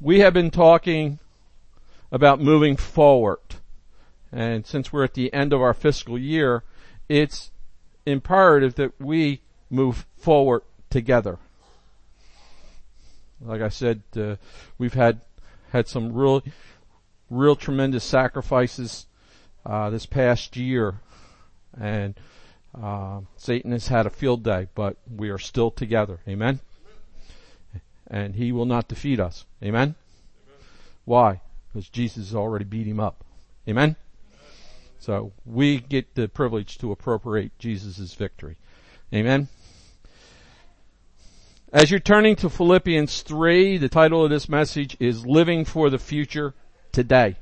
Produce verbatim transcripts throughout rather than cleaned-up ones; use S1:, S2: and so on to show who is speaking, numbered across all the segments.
S1: We have been talking about moving forward. And since we're at the end of our fiscal year, it's imperative that we move forward together. Like I said, uh, we've had had some real, real tremendous sacrifices uh, this past year, and uh, Satan has had a field day, but we are still together. Amen? And he will not defeat us. Amen? Amen. Why? Because Jesus has already beat him up. Amen? So we get the privilege to appropriate Jesus' victory. Amen? As you're turning to Philippians three, the title of this message is Living for the Future Today.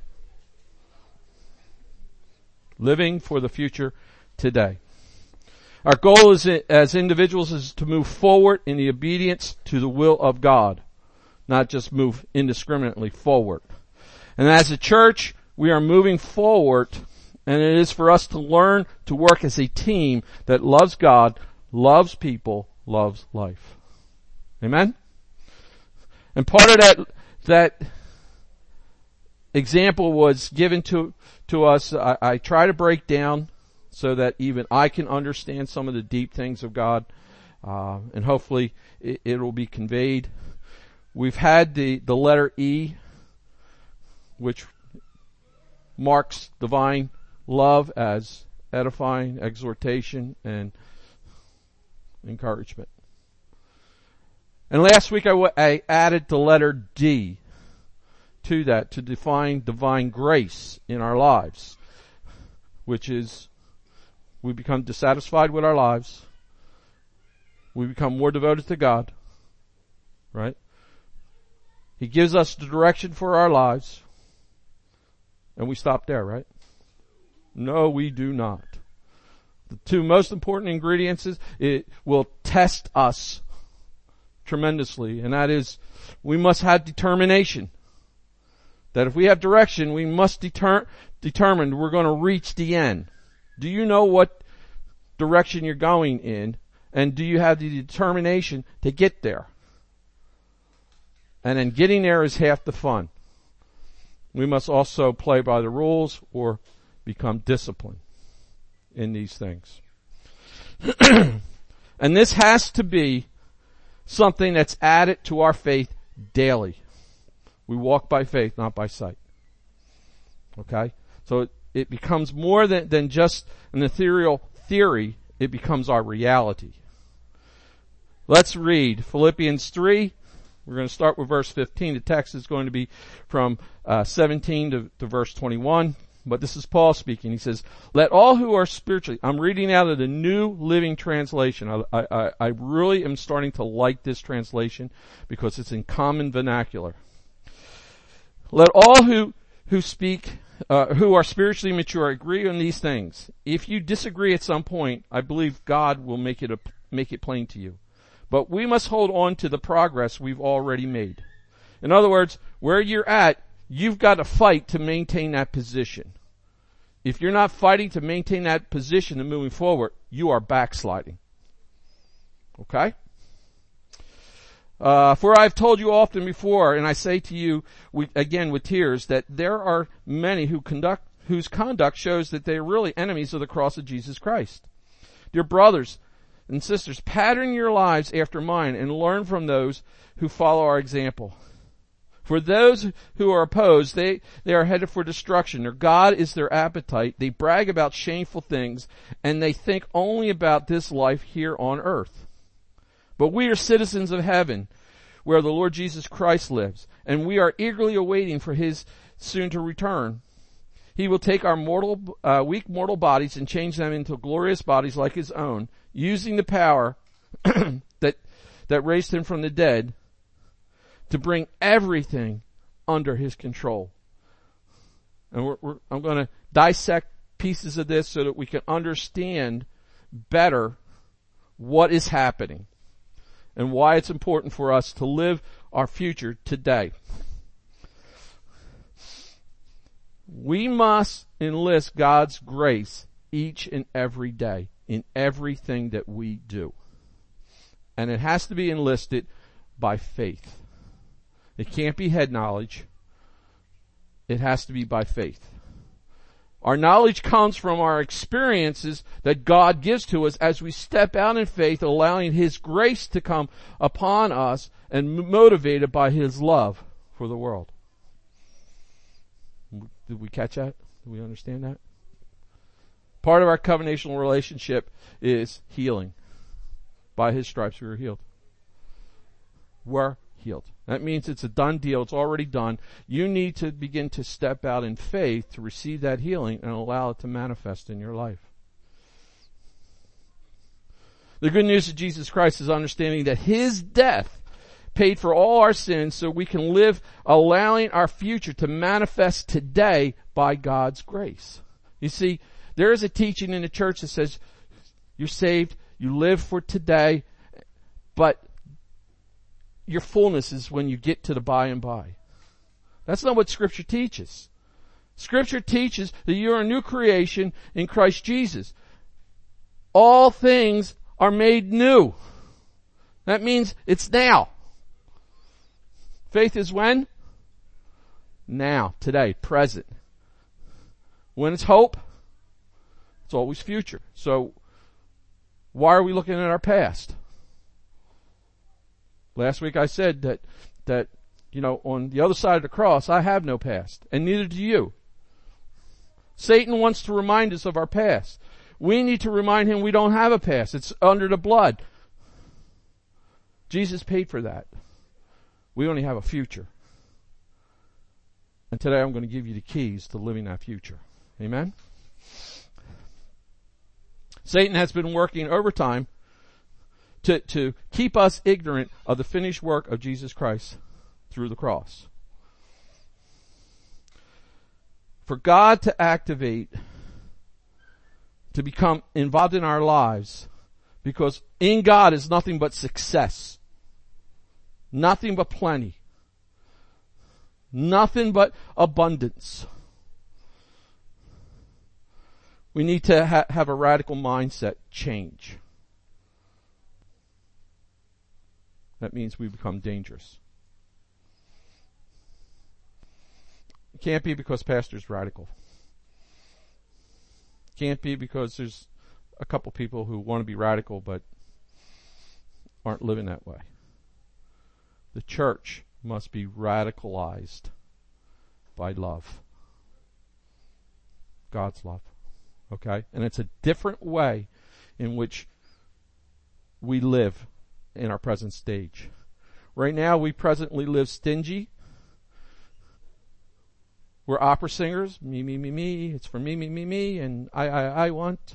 S1: Living for the future today. Our goal is, as individuals is to move forward in the obedience to the will of God, not just move indiscriminately forward. And as a church, we are moving forward, and it is for us to learn to work as a team that loves God, loves people, loves life. Amen? And part of that, that example was given to, to us. I, I try to break down so that even I can understand some of the deep things of God, uh, and hopefully it, it will be conveyed. We've had the, the letter E, which marks divine love as edifying, exhortation, and encouragement. And last week I, w- I added the letter D to that to define divine grace in our lives, which is we become dissatisfied with our lives. We become more devoted to God, right? He gives us the direction for our lives, and we stop there, right? No, we do not. The two most important ingredients is it will test us tremendously, and that is we must have determination. That if we have direction, we must deter- determine we're going to reach the end. Do you know what direction you're going in, and do you have the determination to get there? And then getting there is half the fun. We must also play by the rules or become disciplined in these things. And this has to be something that's added to our faith daily. We walk by faith, not by sight. Okay? So it, it becomes more than, than just an ethereal theory. It becomes our reality. Let's read Philippians three. We're going to start with verse fifteen. The text is going to be from uh, seventeen to, to verse twenty-one. But this is Paul speaking. He says, let all who are spiritually, I'm reading out of the New Living Translation. I, I, I really am starting to like this translation because it's in common vernacular. Let all who, who speak, uh, who are spiritually mature agree on these things. If you disagree at some point, I believe God will make it a, make it plain to you. But we must hold on to the progress we've already made. In other words, where you're at, you've got to fight to maintain that position. If you're not fighting to maintain that position and moving forward, you are backsliding. Okay? Uh, for I've told you often before, and I say to you we, again with tears, that there are many who conduct, whose conduct shows that they are really enemies of the cross of Jesus Christ. Dear brothers and sisters, pattern your lives after mine and learn from those who follow our example. For those who are opposed, they, they are headed for destruction. Their God is their appetite. They brag about shameful things, and they think only about this life here on earth. But we are citizens of heaven, where the Lord Jesus Christ lives, and we are eagerly awaiting for his soon to return. He will take our mortal, uh, weak mortal bodies and change them into glorious bodies like his own, using the power that, that raised him from the dead, to bring everything under his control. And we're, we're, I'm going to dissect pieces of this so that we can understand better what is happening and why it's important for us to live our future today. We must enlist God's grace each and every day in everything that we do. And it has to be enlisted by faith. It can't be head knowledge. It has to be by faith. Our knowledge comes from our experiences that God gives to us as we step out in faith, allowing His grace to come upon us and motivated by His love for the world. Did we catch that? Did we understand that? Part of our covenantal relationship is healing. By His stripes we were healed. We're healed. That means it's a done deal. It's already done. You need to begin to step out in faith to receive that healing and allow it to manifest in your life. The good news of Jesus Christ is understanding that His death paid for all our sins so we can live allowing our future to manifest today by God's grace. You see, there is a teaching in the church that says you're saved, you live for today, but your fullness is when you get to the by and by. That's not what Scripture teaches. Scripture teaches that you're a new creation in Christ Jesus. All things are made new. That means it's now. Faith is when? Now, today, present. When it's hope, it's always future. So, why are we looking at our past? Last week I said that, that, you know, on the other side of the cross, I have no past, and neither do you. Satan wants to remind us of our past. We need to remind him we don't have a past. It's under the blood. Jesus paid for that. We only have a future. And today I'm going to give you the keys to living that future. Amen? Satan has been working overtime To, to keep us ignorant of the finished work of Jesus Christ through the cross. For God to activate, to become involved in our lives, because in God is nothing but success. Nothing but plenty. Nothing but abundance. We need to ha- have a radical mindset change. That means we become dangerous. It can't be because pastor's radical. It can't be because there's a couple people who want to be radical but aren't living that way. The church must be radicalized by love. God's love. Okay? And it's a different way in which we live in our present stage. Right now, we presently live stingy. We're opera singers. Me, me, me, me. It's for me, me, me, me. And I, I, I want.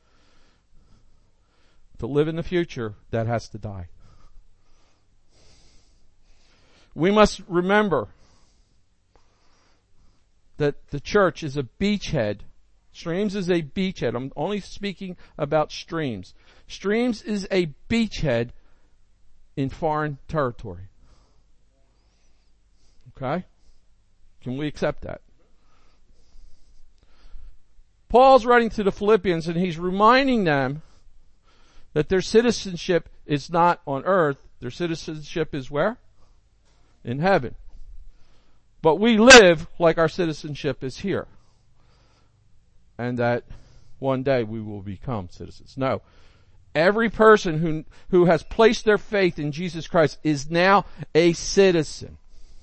S1: To live in the future, that has to die. We must remember that the church is a beachhead. Streams is a beachhead. I'm only speaking about Streams. Streams is a beachhead in foreign territory. Okay? Can we accept that? Paul's writing to the Philippians and he's reminding them that their citizenship is not on earth. Their citizenship is where? In heaven. But we live like our citizenship is here. And that one day we will become citizens. No. Every person who, who has placed their faith in Jesus Christ is now a citizen.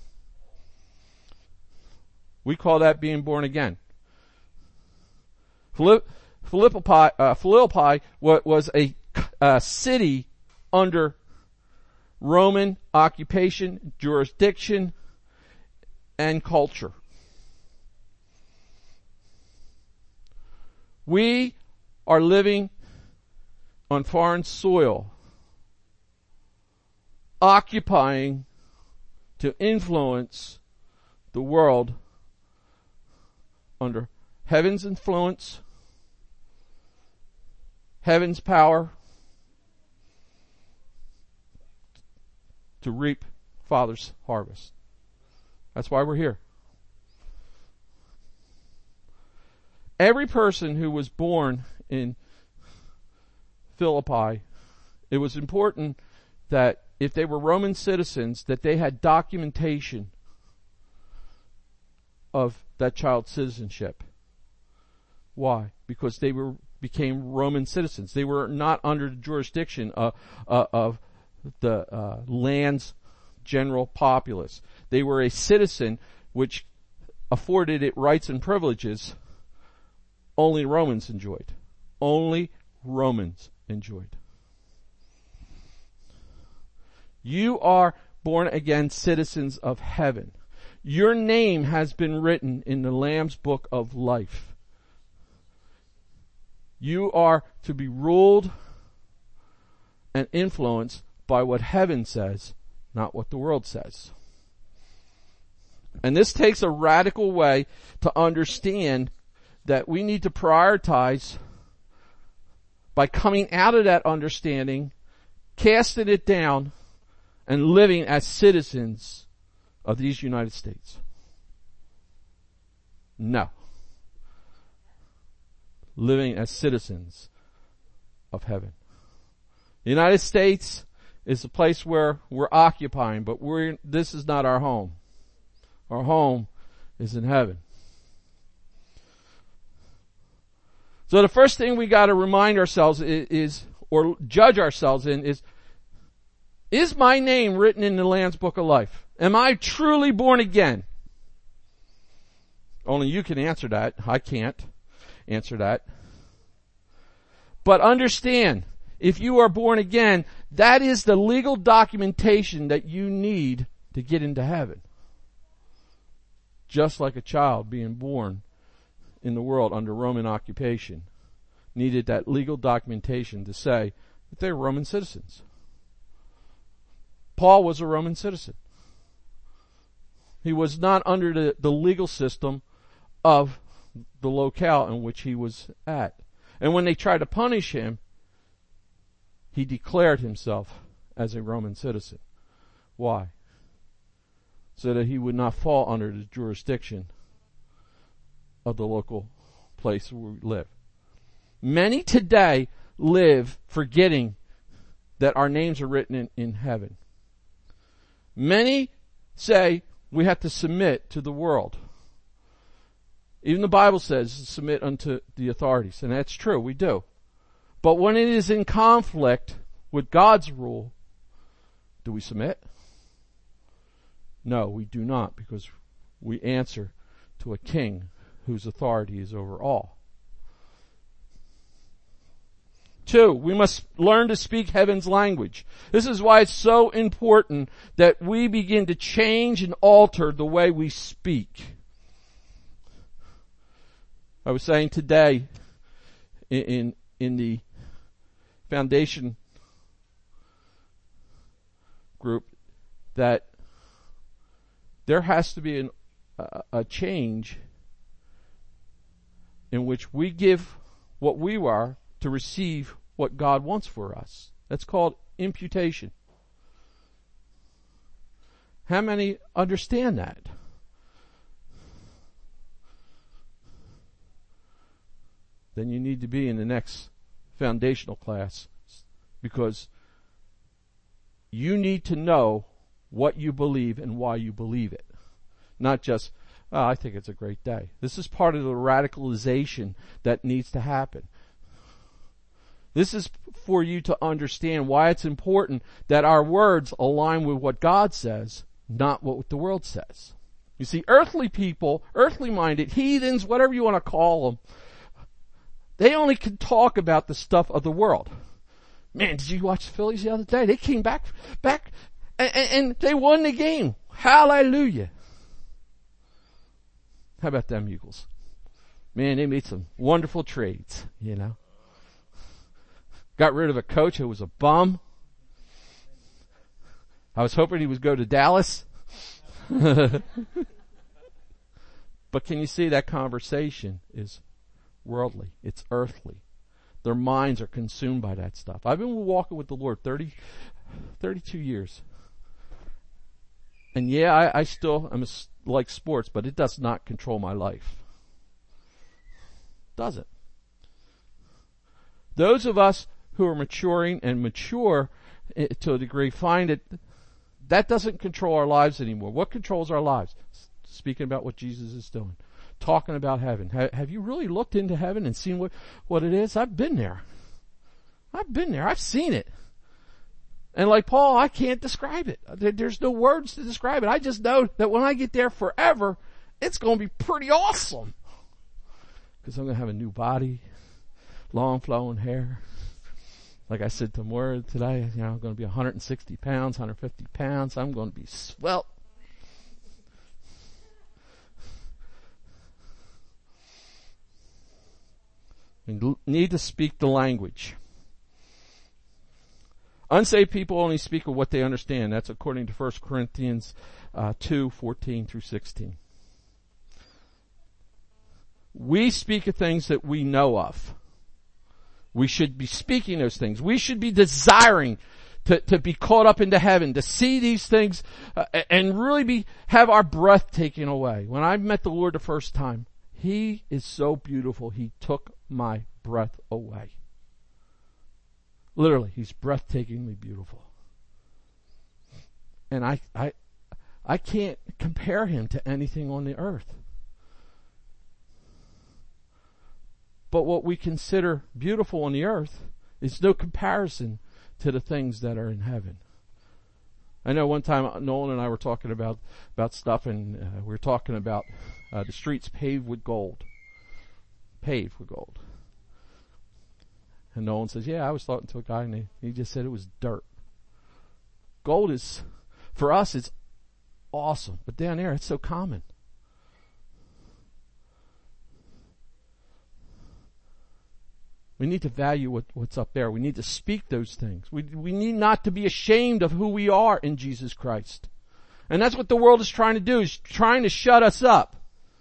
S1: We call that being born again. Philippi, uh, Philippi was a, a city under Roman occupation, jurisdiction, and culture. We are living on foreign soil, occupying to influence the world under heaven's influence, heaven's power, to reap Father's harvest. That's why we're here. Every person who was born in Philippi, it was important that if they were Roman citizens, that they had documentation of that child's citizenship. Why? Because they were became Roman citizens. They were not under the jurisdiction of, uh, of the uh, land's general populace. They were a citizen, which afforded it rights and privileges only Romans enjoyed. Only Romans enjoyed. You are born again citizens of heaven. Your name has been written in the Lamb's book of life. You are to be ruled and influenced by what heaven says, not what the world says. And this takes a radical way to understand that we need to prioritize by coming out of that understanding, casting it down, and living as citizens of these United States. No. Living as citizens of heaven. The United States is a place where we're occupying, but we're, this is not our home. Our home is in heaven. So the first thing we got to remind ourselves is, is, or judge ourselves in, is, is my name written in the Lamb's book of life? Am I truly born again? Only you can answer that. I can't answer that. But understand, if you are born again, that is the legal documentation that you need to get into heaven. Just like a child being born in the world under Roman occupation needed that legal documentation to say that they were Roman citizens. Paul was a Roman citizen. He was not under the, the legal system of the locale in which he was at. And when they tried to punish him, he declared himself as a Roman citizen. Why? So that he would not fall under the jurisdiction of the local place where we live. Many today live forgetting that our names are written in, in heaven. Many say we have to submit to the world. Even the Bible says submit unto the authorities, and that's true, we do. But when it is in conflict with God's rule, do we submit? No, we do not, because we answer to a king whose authority is over all. Two, we must learn to speak heaven's language. This is why it's so important that we begin to change and alter the way we speak. I was saying today in, in, in the foundation group that there has to be an, a, a change in which we give what we are to receive what God wants for us. That's called imputation. How many understand that? Then you need to be in the next foundational class, because you need to know what you believe and why you believe it. Not just, oh, I think it's a great day. This is part of the radicalization that needs to happen. This is for you to understand why it's important that our words align with what God says, not what the world says. You see, earthly people, earthly minded, heathens, whatever you want to call them, they only can talk about the stuff of the world. Man, did you watch the Phillies the other day? They came back, back, and, and they won the game. Hallelujah. How about them Eagles? Man, they made some wonderful trades, you know. Got rid of a coach who was a bum. I was hoping he would go to Dallas. But can you see that conversation is worldly? It's earthly. Their minds are consumed by that stuff. I've been walking with the Lord thirty, thirty-two years. And yeah, I, I still am a, like sports, but it does not control my life. Does it? Those of us who are maturing and mature to a degree, find it, that doesn't control our lives anymore. What controls our lives? Speaking about what Jesus is doing. Talking about heaven. Have you really looked into heaven and seen what, what it is? I've been there. I've been there. I've seen it. And like Paul, I can't describe it. There's no words to describe it. I just know that when I get there forever, it's going to be pretty awesome. Because I'm going to have a new body, long flowing hair. Like I said to Moira today, you know, I'm going to be one hundred sixty pounds, one hundred fifty pounds. I'm going to be svelte. We need to speak the language. Unsaved people only speak of what they understand. That's according to First Corinthians uh, two, fourteen through sixteen. We speak of things that we know of. We should be speaking those things. We should be desiring to, to be caught up into heaven, to see these things uh, and really be have our breath taken away. When I met the Lord the first time, He is so beautiful. He took my breath away. Literally, He's breathtakingly beautiful. And I, I, I can't compare Him to anything on the earth. But what we consider beautiful on the earth is no comparison to the things that are in heaven. I know one time Nolan and I were talking about, about stuff, and uh, we were talking about uh, the streets paved with gold. Paved with gold. And Nolan says, yeah, I was talking to a guy and he, he just said it was dirt. Gold is, for us, it's awesome. But down there, it's so common. We need to value what, what's up there. We need to speak those things. We, we need not to be ashamed of who we are in Jesus Christ. And that's what the world is trying to do, is trying to shut us up.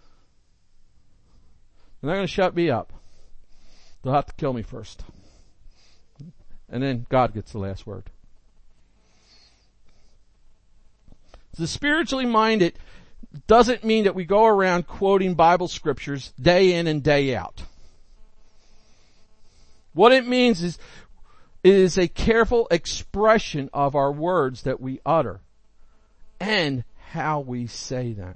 S1: They're not going to shut me up. They'll have to kill me first. And then God gets the last word. The spiritually minded doesn't mean that we go around quoting Bible scriptures day in and day out. What it means is, it is a careful expression of our words that we utter and how we say them.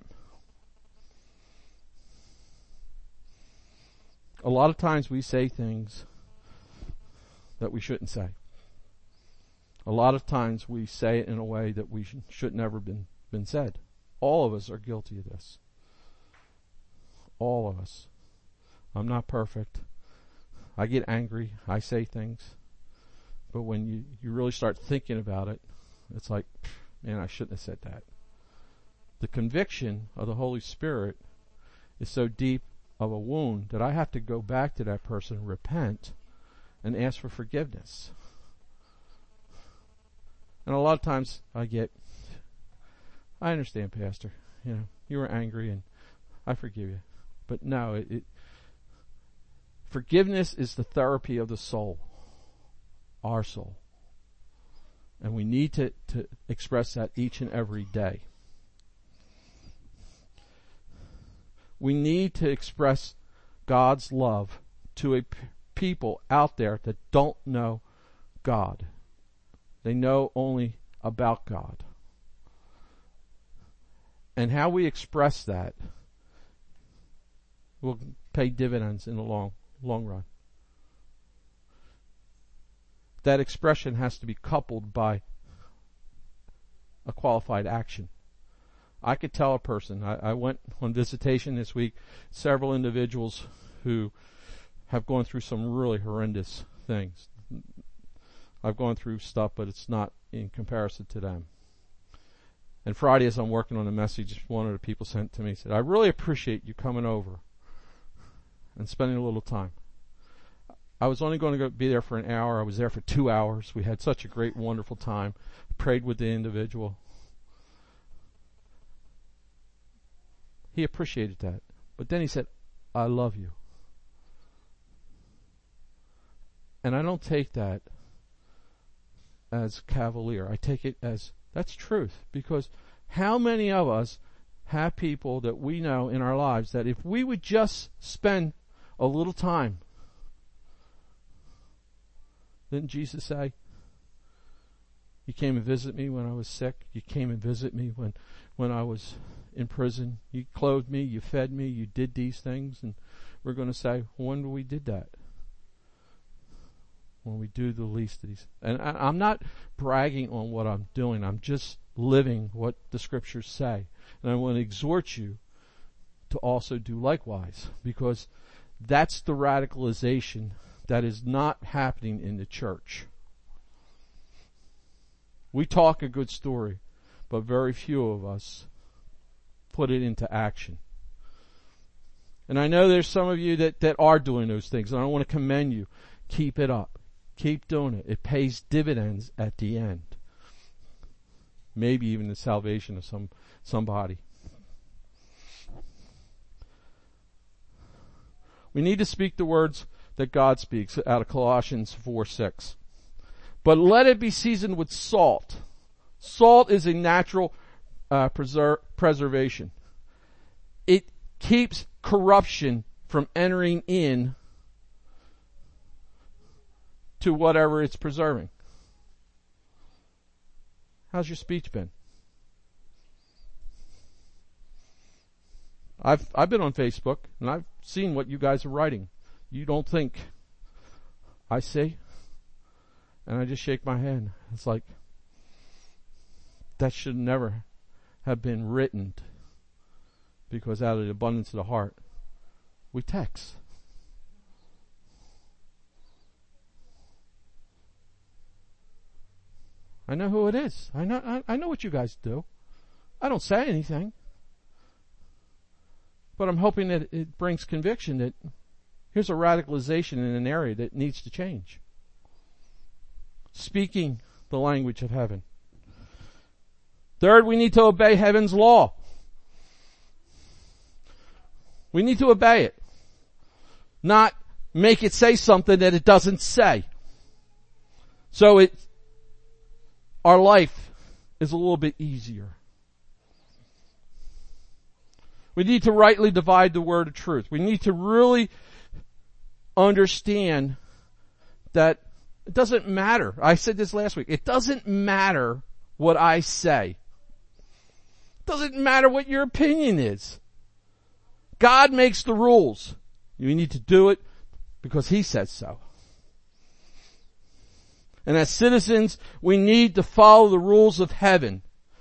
S1: A lot of times we say things that we shouldn't say. A lot of times we say it in a way that we sh- should never been been said. All of us are guilty of this. All of us. I'm not perfect. I get angry. I say things. But when you, you really start thinking about it, it's like, man, I shouldn't have said that. The conviction of the Holy Spirit is so deep of a wound that I have to go back to that person, repent, and ask for forgiveness. And a lot of times I get, I understand, Pastor. You know, you were angry and I forgive you. But no, it, it forgiveness is the therapy of the soul, our soul. And we need to, to express that each and every day. We need to express God's love to a p- people out there that don't know God. They know only about God. And how we express that will pay dividends in the long long run. That expression has to be coupled by a qualified action. I could tell a person, I, I went on visitation this week, several individuals who have gone through some really horrendous things. I've gone through stuff, but it's not in comparison to them. And Friday, as I'm working on a message, one of the people sent to me, said, I really appreciate you coming over and spending a little time. I was only going to go be there for an hour. I was there for two hours. We had such a great, wonderful time. Prayed with the individual. He appreciated that. But then he said, I love you. And I don't take that as cavalier. I take it as, that's truth. Because how many of us have people that we know in our lives that if we would just spend a little time, didn't Jesus say, You came and visited me when I was sick. You came and visited me when, when I was in prison. You clothed me. You fed me. You did these things. And we're going to say, when we did that? When we do the least of these. And I, I'm not bragging on what I'm doing. I'm just living what the scriptures say. And I want to exhort you to also do likewise, because that's the radicalization that is not happening in the church. We talk a good story, but very few of us put it into action. And I know there's some of you that, that are doing those things, and I want to commend you. Keep it up. Keep doing it. It pays dividends at the end. Maybe even the salvation of some somebody. We need to speak the words that God speaks out of Colossians four six. But let it be seasoned with salt. Salt is a natural uh, preser- preservation. It keeps corruption from entering in to whatever it's preserving. How's your speech been? I've I've been on Facebook and I've seen what you guys are writing. You don't think I see? And I just shake my head. It's like, that should never have been written, because out of the abundance of the heart, we text. I know who it is. I know, I, I know what you guys do. I don't say anything. But I'm hoping that it brings conviction that here's a radicalization in an area that needs to change. Speaking the language of heaven. Third, we need to obey heaven's law. We need to obey it. Not make it say something that it doesn't say. So it, our life is a little bit easier. We need to rightly divide the word of truth. We need to really understand that it doesn't matter. I said this last week. It doesn't matter what I say. It doesn't matter what your opinion is. God makes the rules. You need to do it because He says so. And as citizens, we need to follow the rules of heaven.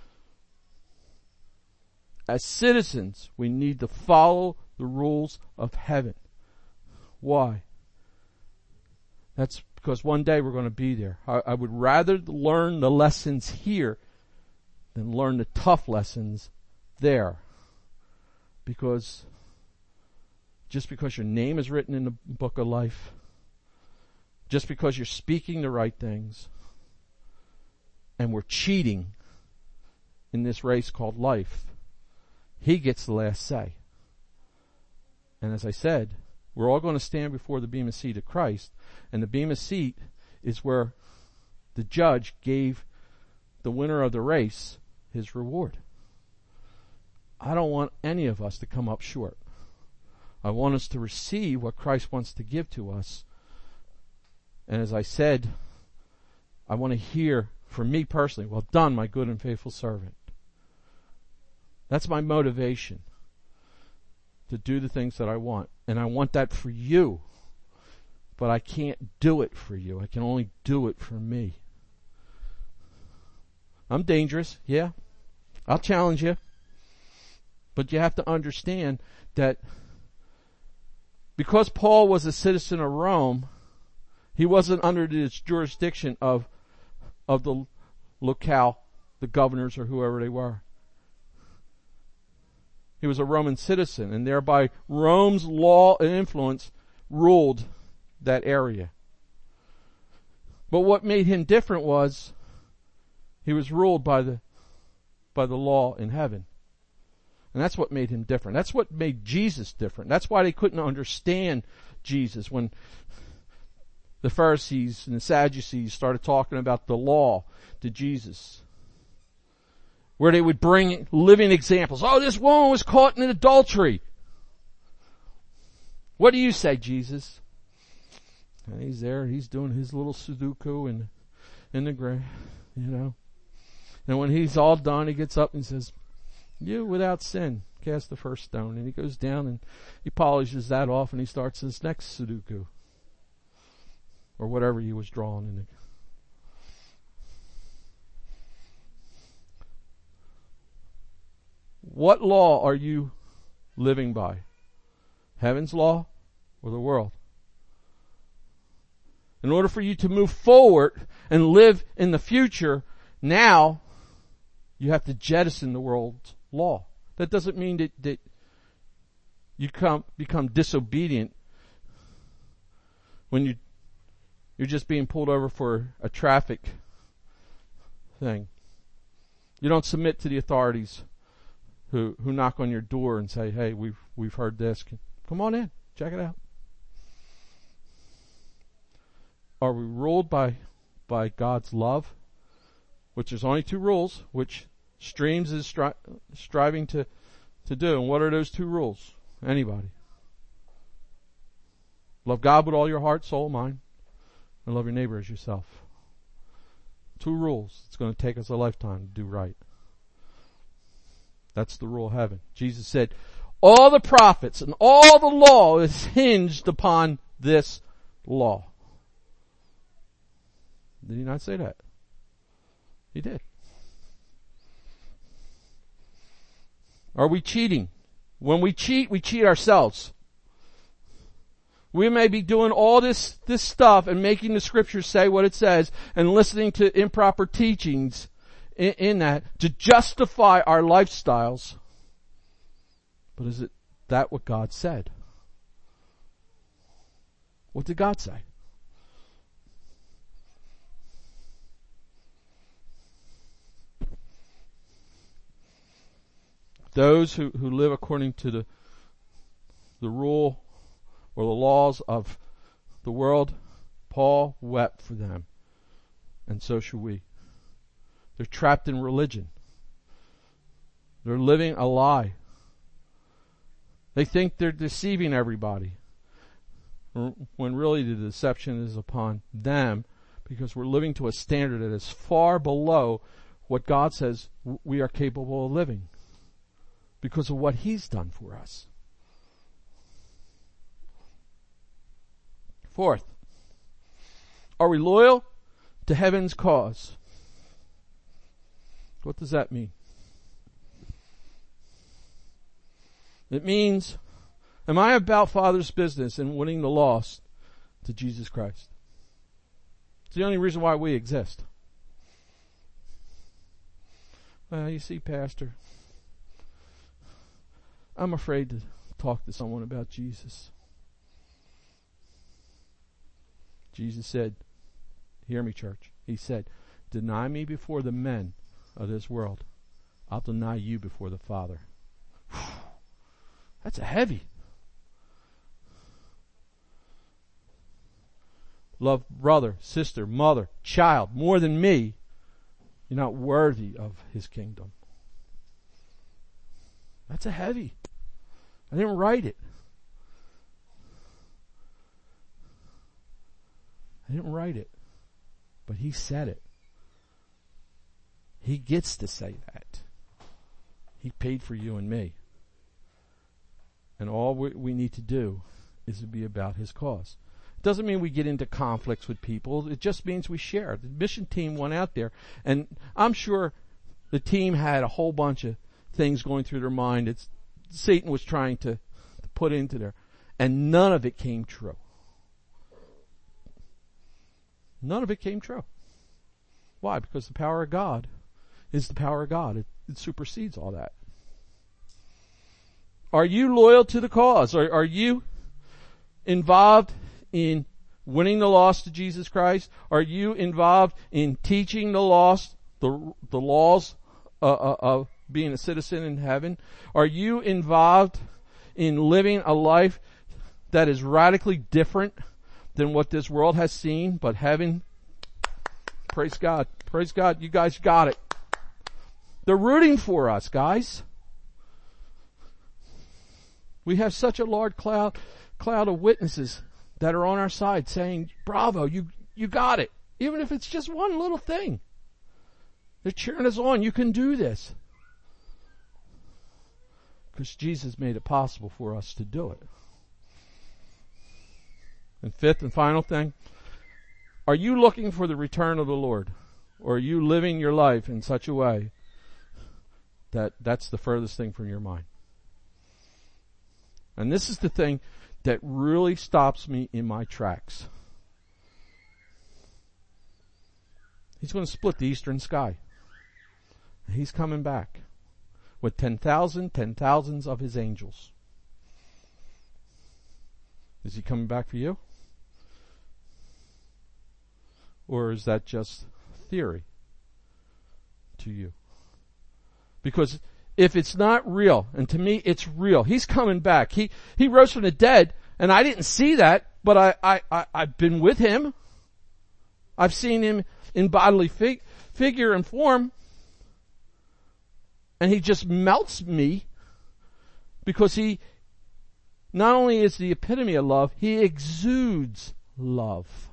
S1: As citizens, we need to follow the rules of heaven. Why? That's because one day we're going to be there. I, I would rather learn the lessons here than learn the tough lessons there. Because just because your name is written in the book of life, just because you're speaking the right things, and we're cheating in this race called life, He gets the last say. And as I said, we're all going to stand before the bema seat of Christ, and the bema seat is where the judge gave the winner of the race his reward. I don't want any of us to come up short. I want us to receive what Christ wants to give to us. And as I said, I want to hear from me personally, well done, my good and faithful servant. That's my motivation to do the things that I want. And I want that for you. But I can't do it for you. I can only do it for me. I'm dangerous, yeah. I'll challenge you. But you have to understand that because Paul was a citizen of Rome, he wasn't under the jurisdiction of, of the locale, the governors or whoever they were. He was a Roman citizen, and thereby Rome's law and influence ruled that area. But what made him different was he was ruled by the by the law in heaven. And that's what made him different. That's what made Jesus different. That's why they couldn't understand Jesus when the Pharisees and the Sadducees started talking about the law to Jesus. Where they would bring living examples. Oh, this woman was caught in adultery. What do you say, Jesus? And he's there, he's doing his little Sudoku in, in the grave. You know? And when he's all done, he gets up and says, you without sin, cast the first stone. And he goes down and he polishes that off and he starts his next Sudoku. Or whatever he was drawing in it. What law are you living by? Heaven's law or the world? In order for you to move forward and live in the future, now you have to jettison the world's law. That doesn't mean that, that you come, become disobedient when you, you're just being pulled over for a traffic thing. You don't submit to the authorities who, who knock on your door and say, hey, we've, we've heard this. Come on in. Check it out. Are we ruled by, by God's love? Which there's only two rules, which Streams is stri- striving to, to do. And what are those two rules? Anybody? Love God with all your heart, soul, mind, and love your neighbor as yourself. Two rules. It's going to take us a lifetime to do right. That's the rule of heaven. Jesus said, all the prophets and all the law is hinged upon this law. Did he not say that? He did. Are we cheating? When we cheat, we cheat ourselves. We may be doing all this, this stuff and making the scriptures say what it says and listening to improper teachings in, in that to justify our lifestyles. But is it that what God said? What did God say? Those who, who live according to the, the rule or the laws of the world, Paul wept for them. And so should we. They're trapped in religion. They're living a lie. They think they're deceiving everybody. When really the deception is upon them, because we're living to a standard that is far below what God says we are capable of living. Because of what He's done for us. Fourth, are we loyal to heaven's cause? What does that mean? It means, am I about Father's business in winning the lost to Jesus Christ? It's the only reason why we exist. Well, you see, Pastor, I'm afraid to talk to someone about Jesus. Jesus said, hear me, church. He said, deny me before the men of this world. I'll deny you before the Father. That's a heavy. Love brother, sister, mother, child more than me. You're not worthy of His kingdom. That's a heavy. I didn't write it. I didn't write it. But He said it. He gets to say that. He paid for you and me. And all we, we need to do is to be about His cause. It doesn't mean we get into conflicts with people. It just means we share. The mission team went out there, and I'm sure the team had a whole bunch of things going through their mind. It's Satan was trying to, to put into there. And none of it came true. None of it came true. Why? Because the power of God is the power of God. It, it supersedes all that. Are you loyal to the cause? Are, are you involved in winning the lost to Jesus Christ? Are you involved in teaching the lost the, the laws uh, uh, of being a citizen in heaven? Are you involved in living a life that is radically different than what this world has seen, but heaven? Praise God. Praise God. You guys got it. They're rooting for us, guys. We have such a large cloud, cloud of witnesses that are on our side saying, bravo, you, you got it. Even if it's just one little thing. They're cheering us on. You can do this. Because Jesus made it possible for us to do it. And fifth and final thing, are you looking for the return of the Lord? Or are you living your life in such a way that that's the furthest thing from your mind? And this is the thing that really stops me in my tracks. He's going to split the eastern sky. He's coming back with ten thousand, ten thousands of his angels. Is he coming back for you? Or is that just theory to you? Because if it's not real, and to me it's real, he's coming back. He, he rose from the dead, and I didn't see that, but I, I, I, I've been with him. I've seen him in bodily fig, figure and form. And he just melts me because he not only is the epitome of love, he exudes love.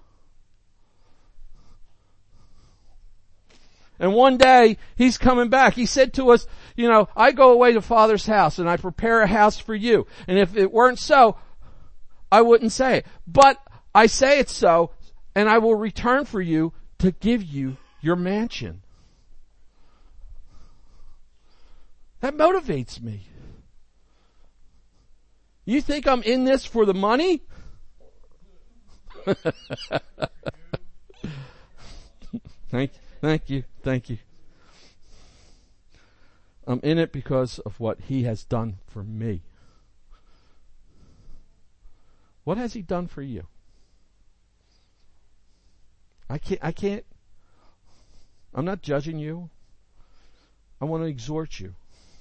S1: And one day, he's coming back. He said to us, you know, I go away to Father's house and I prepare a house for you. And if it weren't so, I wouldn't say it. But I say it so, and I will return for you to give you your mansion. That motivates me. You think I'm in this for the money? Thank, thank you, thank you. I'm in it because of what he has done for me. What has he done for you? I can't, I can't, I'm not judging you. I want to exhort you.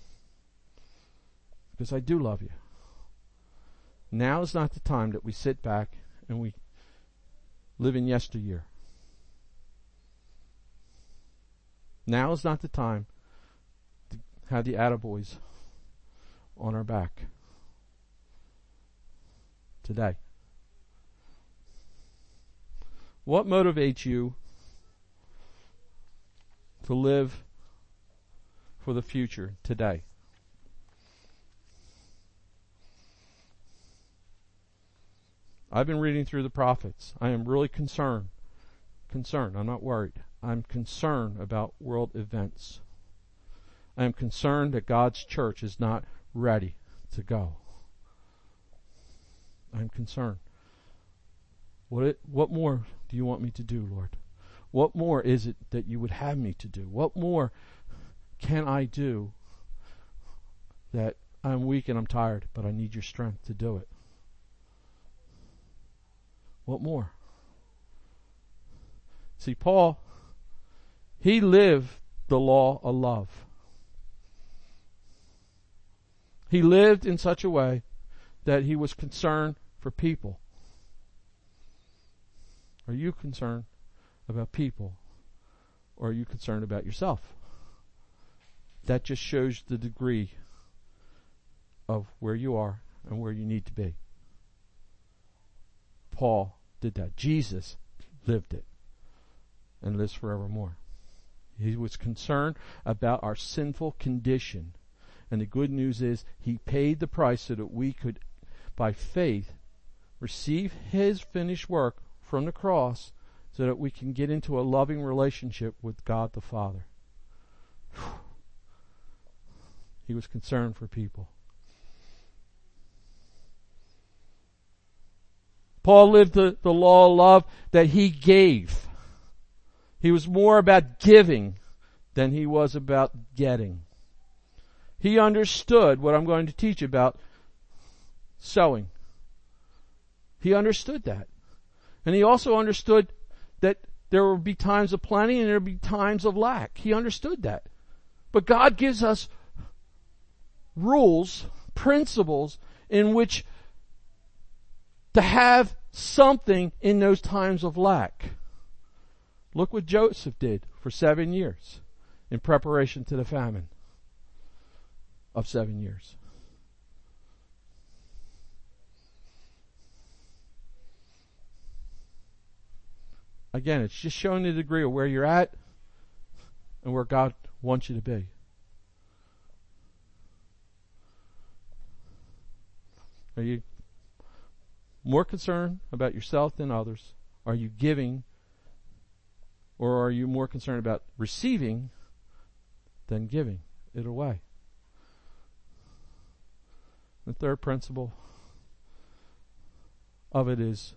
S1: Because I do love you. Now is not the time that we sit back and we live in yesteryear. Now is not the time to have the attaboys on our back. Today. What motivates you to live for the future today? I've been reading through the prophets. I am really concerned. Concerned. I'm not worried. I'm concerned about world events. I am concerned that God's church is not ready to go. I'm concerned. What it, what more do you want me to do, Lord? What more is it that you would have me to do? What more can I do that I'm weak and I'm tired, but I need your strength to do it? What more? See, Paul, he lived the law of love. He lived in such a way that he was concerned for people. Are you concerned about people, or are you concerned about yourself? That just shows the degree of where you are and where you need to be. Paul did that. Jesus lived it and lives forevermore. He was concerned about our sinful condition. And the good news is he paid the price so that we could, by faith, receive his finished work from the cross so that we can get into a loving relationship with God the Father. He was concerned for people. Paul lived the, the law of love that he gave. He was more about giving than he was about getting. He understood what I'm going to teach about sowing. He understood that. And he also understood that there would be times of plenty and there would be times of lack. He understood that. But God gives us rules, principles in which to have something in those times of lack. Look what Joseph did for seven years in preparation to the famine of seven years. Again, it's just showing the degree of where you're at and where God wants you to be? Are you more concerned about yourself than others? Are you giving, or are you more concerned about receiving than giving it away? The third principle of it is,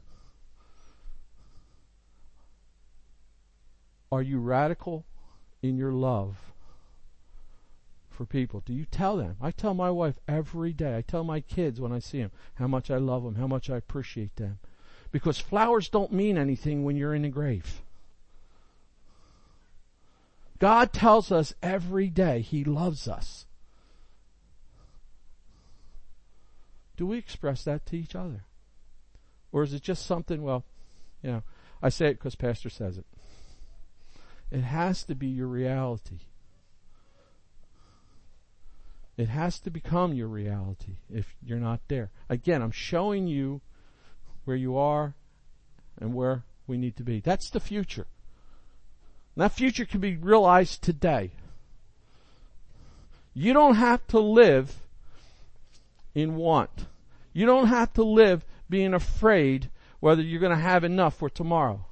S1: are you radical in your love for people? Do you tell them? I tell my wife every day. I tell my kids when I see them how much I love them, how much I appreciate them. Because flowers don't mean anything when you're in the grave. God tells us every day He loves us. Do we express that to each other? Or is it just something, well, you know, I say it because Pastor says it. It has to be your reality. It has to become your reality if you're not there. Again, I'm showing you where you are and where we need to be. That's the future. And that future can be realized today. You don't have to live in want. You don't have to live being afraid whether you're going to have enough for tomorrow.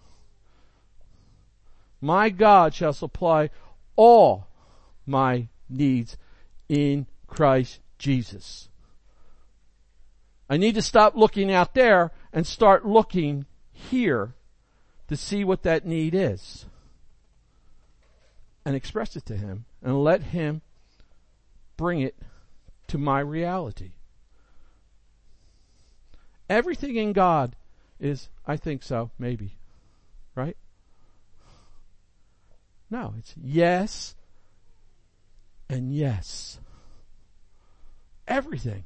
S1: My God shall supply all my needs in Christ Jesus. I need to stop looking out there and start looking here to see what that need is. And express it to Him and let Him bring it to my reality. Everything in God is, I think so, maybe. Right? No, it's yes and yes. Everything.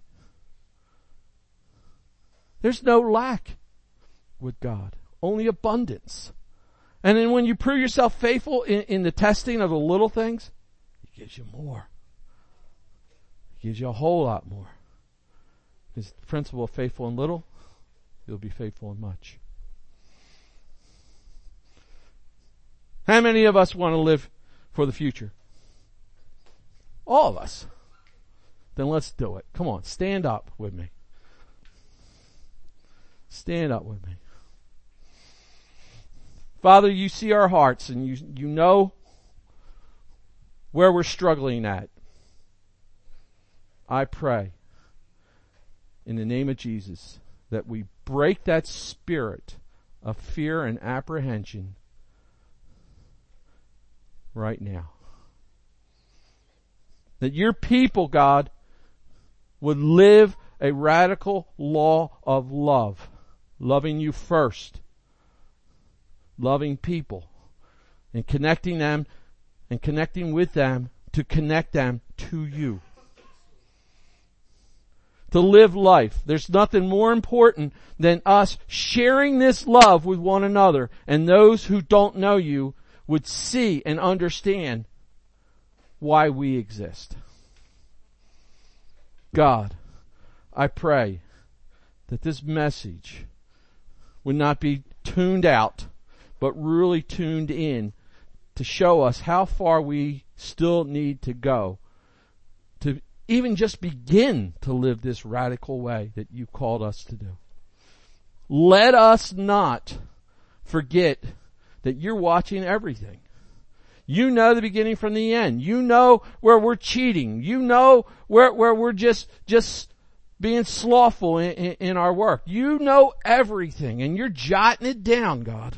S1: There's no lack with God. Only abundance. And then when you prove yourself faithful in, in the testing of the little things, He gives you more. He gives you a whole lot more. Because the principle of faithful in little, you'll be faithful in much. How many of us want to live for the future? All of us. Then let's do it. Come on, stand up with me. Stand up with me. Father, you see our hearts and you, you know where we're struggling at. I pray in the name of Jesus that we break that spirit of fear and apprehension right now. That your people, God, would live a radical law of love. Loving you first. Loving people. And connecting them and connecting with them to connect them to you. To live life. There's nothing more important than us sharing this love with one another, and those who don't know you would see and understand why we exist. God, I pray that this message would not be tuned out, but really tuned in to show us how far we still need to go to even just begin to live this radical way that you called us to do. Let us not forget that you're watching everything. You know the beginning from the end. You know where we're cheating. You know where, where we're just, just being slothful in, in, in our work. You know everything, and you're jotting it down, God.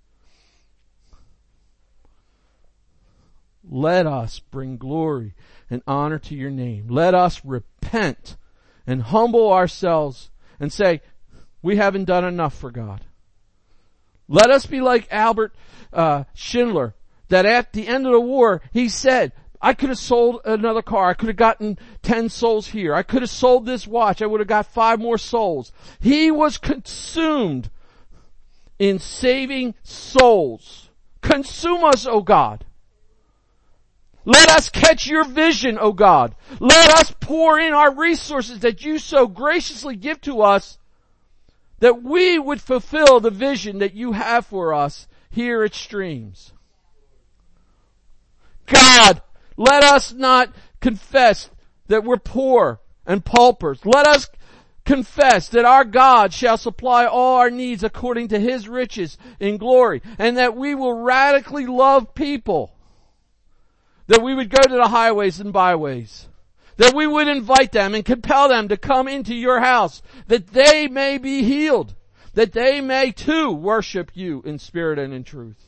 S1: Let us bring glory and honor to your name. Let us repent and humble ourselves and say, we haven't done enough for God. Let us be like Albert uh, Schindler, that at the end of the war, he said, I could have sold another car. I could have gotten ten souls here. I could have sold this watch. I would have got five more souls. He was consumed in saving souls. Consume us, O God. Let us catch your vision, O God. Let us pour in our resources that you so graciously give to us, that we would fulfill the vision that you have for us here at Streams. God, let us not confess that we're poor and paupers. Let us confess that our God shall supply all our needs according to His riches in glory, and that we will radically love people. That we would go to the highways and byways. That we would invite them and compel them to come into your house, that they may be healed. That they may too worship you in spirit and in truth.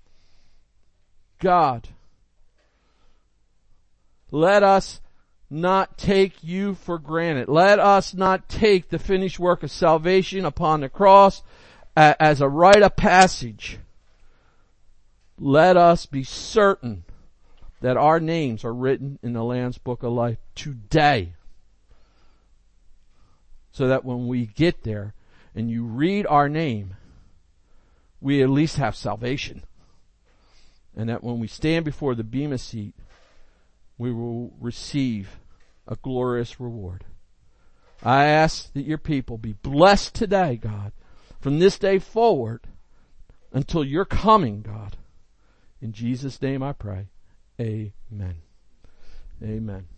S1: God, let us not take you for granted. Let us not take the finished work of salvation upon the cross as a rite of passage. Let us be certain that our names are written in the Lamb's Book of Life today. So that when we get there and you read our name, we at least have salvation. And that when we stand before the Bema seat, we will receive a glorious reward. I ask that your people be blessed today, God, from this day forward until your coming, God. In Jesus' name I pray. Amen. Amen.